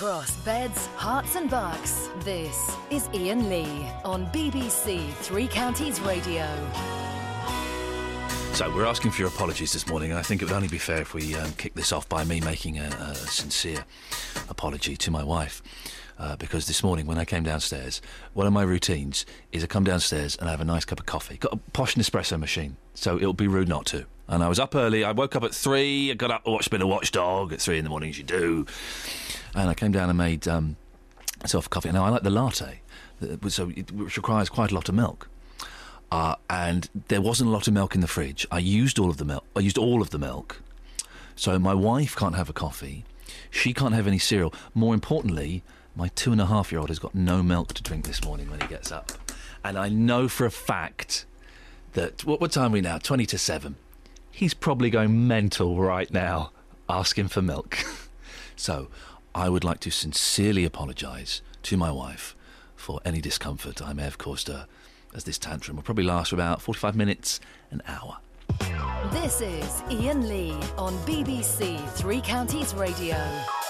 across beds, hearts and bucks. This is Ian Lee on BBC Three Counties Radio. So we're asking for your apologies this morning, and I think it would only be fair if we kick this off by me making a sincere apology to my wife. Because this morning when I came downstairs, one of my routines is I come downstairs and I have a nice cup of coffee. Got a posh Nespresso machine, so it would be rude not to. And I was up early. I woke up at 3. I got up, watched a bit of Watchdog at 3 in the morning, as you do. And I came down and made myself a coffee. Now, I like the latte, which requires quite a lot of milk. And there wasn't a lot of milk in the fridge. I used all of the milk. So my wife can't have a coffee. She can't have any cereal. More importantly, my 2.5-year-old has got no milk to drink this morning when he gets up. And I know for a fact that, what time are we now? 20 to 7. He's probably going mental right now, asking for milk. So I would like to sincerely apologise to my wife for any discomfort I may have caused her, as this tantrum will probably last for about 45 minutes, an hour. This is Ian Lee on BBC Three Counties Radio.